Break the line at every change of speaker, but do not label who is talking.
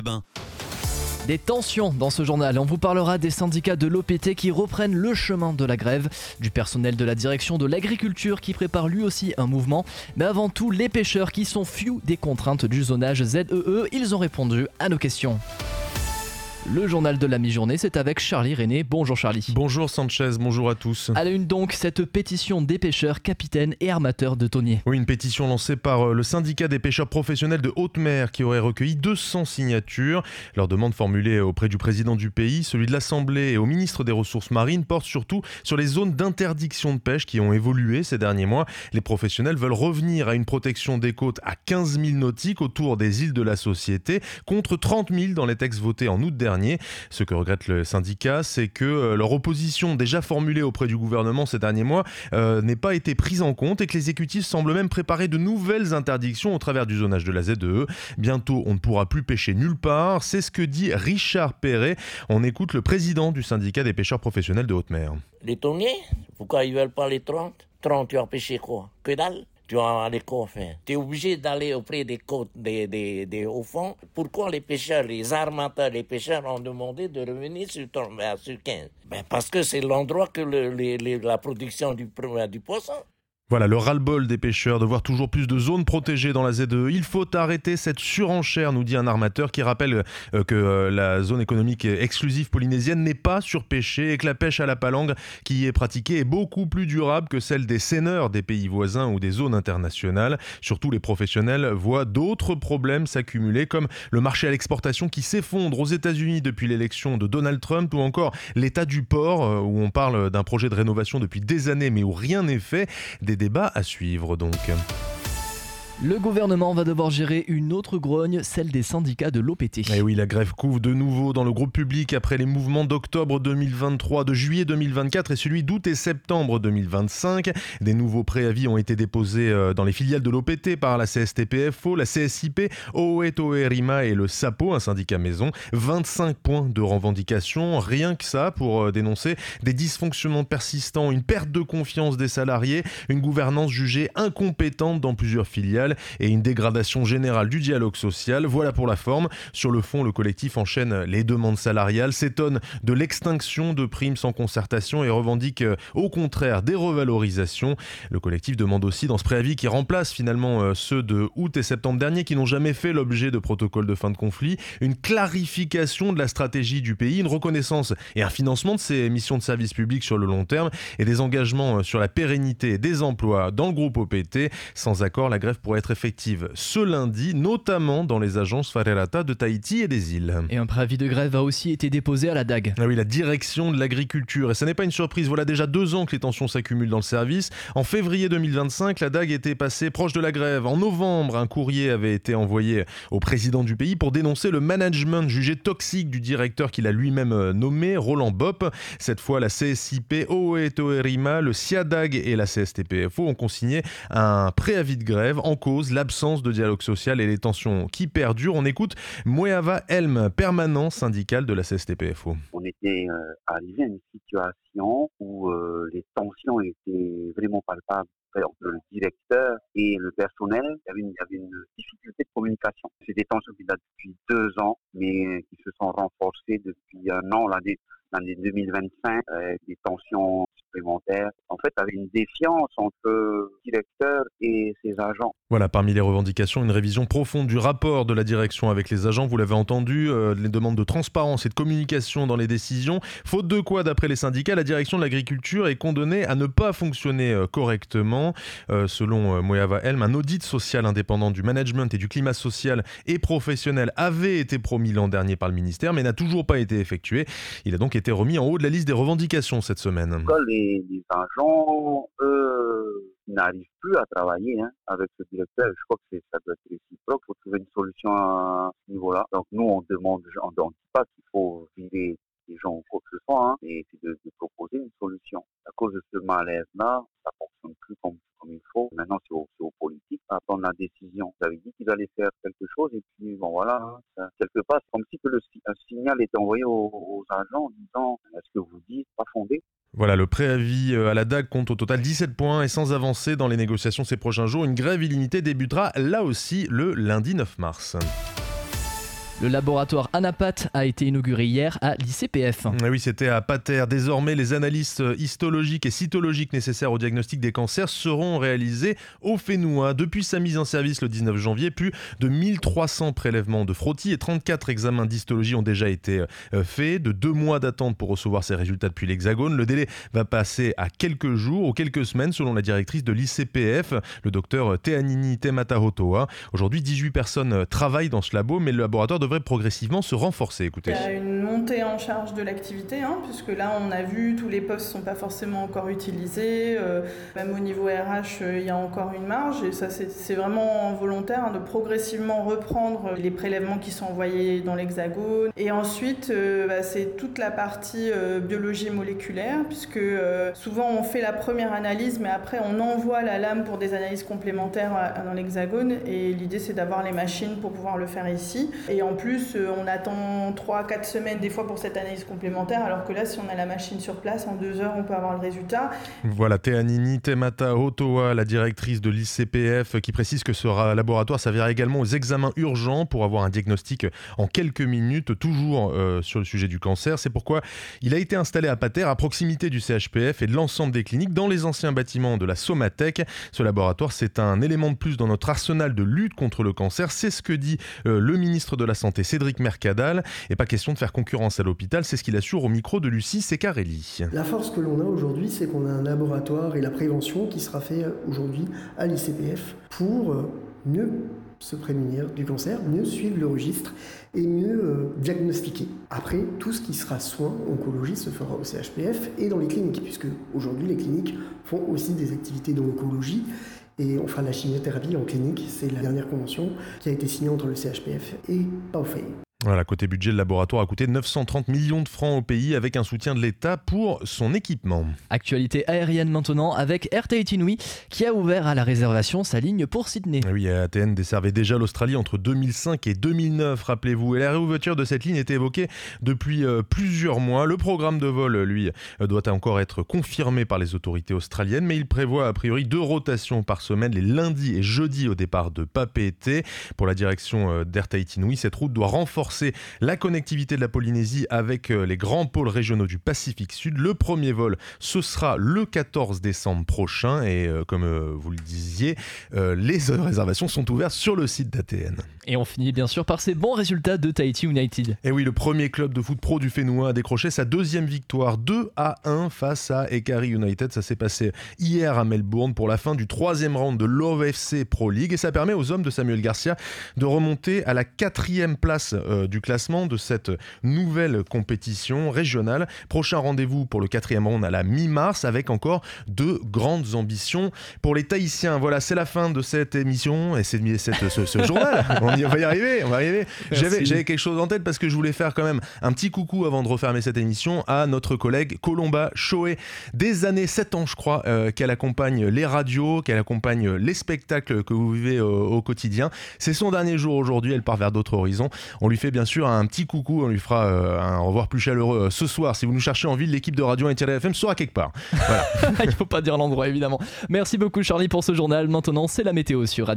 Ben.
Des tensions dans ce journal. On vous parlera des syndicats de l'OPT qui reprennent le chemin de la grève, du personnel de la direction de l'agriculture qui prépare lui aussi un mouvement, mais avant tout les pêcheurs qui sont fious des contraintes du zonage ZEE. Ils ont répondu à nos questions. Le journal de la mi-journée, c'est avec Charlie René. Bonjour Charlie.
Bonjour Sanchez, bonjour à tous.
À la une donc, cette pétition des pêcheurs, capitaines et armateurs de thoniers.
Oui, une pétition lancée par le syndicat des pêcheurs professionnels de haute mer qui aurait recueilli 200 signatures. Leur demande formulée auprès du président du pays, celui de l'Assemblée et au ministre des Ressources marines porte surtout sur les zones d'interdiction de pêche qui ont évolué ces derniers mois. Les professionnels veulent revenir à une protection des côtes à 15 000 nautiques autour des îles de la Société, contre 30 000 dans les textes votés en août dernier. Ce que regrette le syndicat, c'est que leur opposition déjà formulée auprès du gouvernement ces derniers mois n'ait pas été prise en compte et que l'exécutif semble même préparer de nouvelles interdictions au travers du zonage de la ZEE. Bientôt, on ne pourra plus pêcher nulle part. C'est ce que dit Richard Perret. On écoute le président du syndicat des pêcheurs professionnels de haute mer.
Les thoniers, pourquoi ils veulent pas les 30 30, tu vas pêcher quoi? Que dalle? Tu vas aller quoi faire? Tu es obligé d'aller auprès des côtes, des hauts fonds. Pourquoi les pêcheurs, les armateurs, les pêcheurs ont demandé de revenir sur 15? Parce que c'est l'endroit que la production du poisson.
Voilà, le ras-le-bol des pêcheurs de voir toujours plus de zones protégées dans la ZEE. Il faut arrêter cette surenchère, nous dit un armateur qui rappelle que la zone économique exclusive polynésienne n'est pas surpêchée et que la pêche à la palangre qui y est pratiquée est beaucoup plus durable que celle des seineurs des pays voisins ou des zones internationales. Surtout, les professionnels voient d'autres problèmes s'accumuler comme le marché à l'exportation qui s'effondre aux États-Unis depuis l'élection de Donald Trump ou encore l'état du port où on parle d'un projet de rénovation depuis des années mais où rien n'est fait. Des débats à suivre donc.
Le gouvernement va devoir gérer une autre grogne, celle des syndicats de l'OPT.
Et oui, la grève couve de nouveau dans le groupe public après les mouvements d'octobre 2023, de juillet 2024 et celui d'août et septembre 2025. Des nouveaux préavis ont été déposés dans les filiales de l'OPT par la CSTPFO, la CSIP, Oe-Toe-Rima et le SAPO, un syndicat maison. 25 points de revendication, rien que ça pour dénoncer des dysfonctionnements persistants, une perte de confiance des salariés, une gouvernance jugée incompétente dans plusieurs filiales et une dégradation générale du dialogue social. Voilà pour la forme. Sur le fond, le collectif enchaîne les demandes salariales, s'étonne de l'extinction de primes sans concertation et revendique au contraire des revalorisations. Le collectif demande aussi dans ce préavis qui remplace finalement ceux de août et septembre dernier qui n'ont jamais fait l'objet de protocoles de fin de conflit, une clarification de la stratégie du pays, une reconnaissance et un financement de ses missions de service public sur le long terme et des engagements sur la pérennité des emplois dans le groupe OPT. Sans accord, la grève pourrait être effective ce lundi, notamment dans les agences Wharelata de Tahiti et des îles.
Et un préavis de grève a aussi été déposé à la DAG.
Ah oui, la direction de l'agriculture. Et ça n'est pas une surprise, voilà déjà 2 ans que les tensions s'accumulent dans le service. En février 2025, la DAG était passée proche de la grève. En novembre, un courrier avait été envoyé au président du pays pour dénoncer le management jugé toxique du directeur qu'il a lui-même nommé, Roland Bopp. Cette fois, la CSIP, Oe-Toe-Rima, le SIADAG et la CSTPFO ont consigné un préavis de grève en cause l'absence de dialogue social et les tensions qui perdurent. On écoute Moeava Helm, permanent syndical de la CSTPFO.
On était arrivé à une situation où les tensions étaient vraiment palpables entre le directeur et le personnel. Il y avait une difficulté de communication. C'est des tensions qui datent depuis 2 ans, mais qui se sont renforcées depuis un an, l'année 2025, des tensions supplémentaires. En fait, il y avait une défiance entre le directeur et ses agents.
Voilà, parmi les revendications, une révision profonde du rapport de la direction avec les agents. Vous l'avez entendu, les demandes de transparence et de communication dans les décisions. Faute de quoi, d'après les syndicats, la direction de l'agriculture est condamnée à ne pas fonctionner correctement. Selon Moeava Helm, un audit social indépendant du management et du climat social et professionnel avait été promis l'an dernier par le ministère, mais n'a toujours pas été effectué. Il a donc été remis en haut de la liste des revendications cette semaine.
Les agents, n'arrivent plus à travailler avec ce directeur. Je crois que ça doit être réciproque. Il faut trouver une solution à ce niveau-là. Donc nous, on ne dit pas qu'il faut virer les gens ou quoi que ce soit, mais c'est de proposer une solution. À cause de ce malaise-là, ça ne fonctionne plus comme il faut. Maintenant, c'est aux politiques à prendre la décision. Vous avez dit qu'ils allaient faire quelque chose et puis, bon voilà, quelque part, c'est comme si un signal était envoyé aux agents en disant « Est-ce que vous dites pas fondé ?»
Voilà, le préavis à la DAG compte au total 17 points et sans avancer dans les négociations ces prochains jours, une grève illimitée débutera là aussi le lundi 9 mars.
Le laboratoire Anapat a été inauguré hier à l'ICPF.
Oui, c'était à Pater. Désormais, les analyses histologiques et cytologiques nécessaires au diagnostic des cancers seront réalisées au Fénois. Depuis sa mise en service le 19 janvier, plus de 1300 prélèvements de frottis et 34 examens d'histologie ont déjà été faits. De 2 mois d'attente pour recevoir ces résultats depuis l'Hexagone. Le délai va passer à quelques jours ou quelques semaines selon la directrice de l'ICPF, le docteur Teanini Tematahotoa. Aujourd'hui, 18 personnes travaillent dans ce labo, mais le laboratoire devrait progressivement se renforcer. Écoutez.
Il y a une montée en charge de l'activité, puisque là, on a vu, tous les postes ne sont pas forcément encore utilisés. Même au niveau RH, il y a encore une marge. Et ça, c'est vraiment volontaire de progressivement reprendre les prélèvements qui sont envoyés dans l'Hexagone. Et ensuite, c'est toute la partie biologie moléculaire, puisque souvent, on fait la première analyse, mais après, on envoie la lame pour des analyses complémentaires dans l'Hexagone. Et l'idée, c'est d'avoir les machines pour pouvoir le faire ici. Et en plus, on attend 3-4 semaines des fois pour cette analyse complémentaire, alors que là, si on a la machine sur place, en 2 heures, on peut avoir le résultat.
Voilà, Teanini Tematahotoa, la directrice de l'ICPF, qui précise que ce laboratoire servira également aux examens urgents pour avoir un diagnostic en quelques minutes, toujours sur le sujet du cancer. C'est pourquoi il a été installé à Pater, à proximité du CHPF et de l'ensemble des cliniques, dans les anciens bâtiments de la Somatech. Ce laboratoire, c'est un élément de plus dans notre arsenal de lutte contre le cancer. C'est ce que dit le ministre de la Santé, Cédric Mercadal. Et pas question de faire concurrence à l'hôpital, c'est ce qu'il assure au micro de Lucie Secarelli.
La force que l'on a aujourd'hui, c'est qu'on a un laboratoire et la prévention qui sera fait aujourd'hui à l'ICPF pour mieux se prémunir du cancer, mieux suivre le registre et mieux diagnostiquer. Après, tout ce qui sera soins, oncologie, se fera au CHPF et dans les cliniques, puisque aujourd'hui les cliniques font aussi des activités d'oncologie. Et on fera de la chimiothérapie en clinique. C'est la dernière convention qui a été signée entre le CHPF et Baofei.
Voilà, côté budget, le laboratoire a coûté 930 millions de francs au pays avec un soutien de l'État pour son équipement.
Actualité aérienne maintenant avec Air Tahiti Nui qui a ouvert à la réservation sa ligne pour Sydney.
Oui, ATN desservait déjà l'Australie entre 2005 et 2009, rappelez-vous. Et la réouverture de cette ligne était évoquée depuis plusieurs mois. Le programme de vol, lui, doit encore être confirmé par les autorités australiennes, mais il prévoit a priori 2 rotations par semaine, les lundis et jeudis au départ de Papeete. Pour la direction d'Air Tahiti Nui, cette route doit renforcer la connectivité de la Polynésie avec les grands pôles régionaux du Pacifique Sud. Le premier vol, ce sera le 14 décembre prochain et comme vous le disiez, les réservations sont ouvertes sur le site d'ATN.
Et on finit bien sûr par ces bons résultats de Tahiti United.
Et oui, le premier club de foot pro du Fénois a décroché sa 2e victoire 2-1 face à Ekari United. Ça s'est passé hier à Melbourne pour la fin du 3e round de l'OFC Pro League et ça permet aux hommes de Samuel Garcia de remonter à la 4e place du classement de cette nouvelle compétition régionale. Prochain rendez-vous pour le 4e round à la mi-mars avec encore 2 grandes ambitions pour les Tahitiens. Voilà, c'est la fin de cette émission et c'est ce journal. On va y arriver. J'avais quelque chose en tête parce que je voulais faire quand même un petit coucou avant de refermer cette émission à notre collègue Colomba Choé. Des années, 7 ans je crois, qu'elle accompagne les radios, qu'elle accompagne les spectacles que vous vivez au quotidien. C'est son dernier jour aujourd'hui, elle part vers d'autres horizons. On lui fait bien sûr un petit coucou, on lui fera un au revoir plus chaleureux ce soir. Si vous nous cherchez en ville, l'équipe de Radio 1-FM sera quelque part. Voilà.
Il ne faut pas dire l'endroit évidemment. Merci beaucoup Charlie pour ce journal. Maintenant c'est la météo sur Radio.